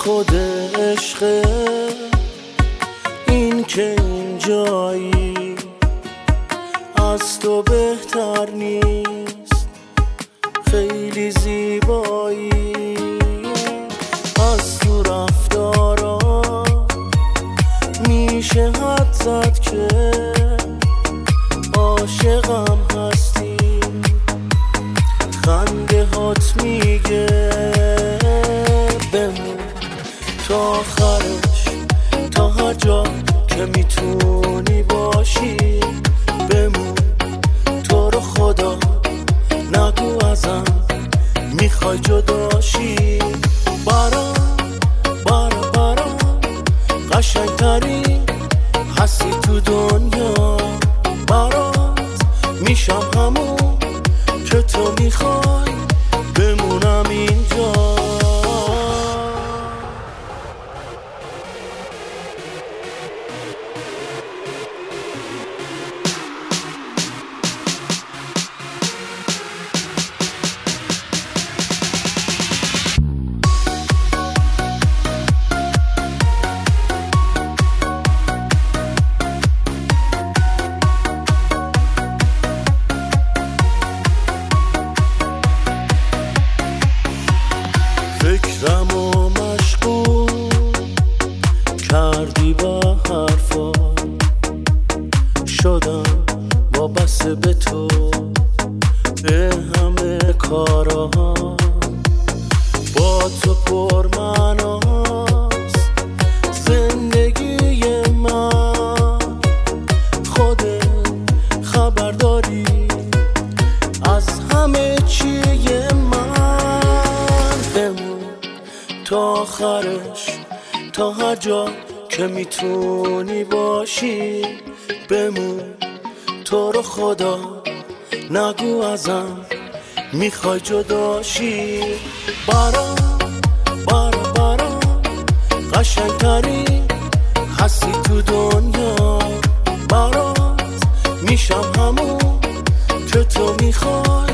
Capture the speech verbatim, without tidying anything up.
خود عشق این که این جایی از تو بهتر نیست، خیلی زیبایی از تو رفتارا میشه حد زد که عاشقم هستی. خنده هات میگه بمون تا آخرش، تا هر جا که میتونی باشی بمون. تو رو خدا نگو ازم میخوای جداشی. برام برام برام قشنگترین هستی تو دنیا، برات میشم همون که تو میخوای بمونم اینجا. فکرمو مشغول کردی با حرفا، شدم وابسته به تو به همه کارا. با تو پرمعناست زندگی من، خودت خبر داری از همه چیه من. بمون تا آخرش، تا هر جا که میتونی باشی بمون. تو رو خدا نگو ازم میخوای جداشی. برام برام برام قشنگترین هستی تو دنیا، برات میشم همون که تو میخوای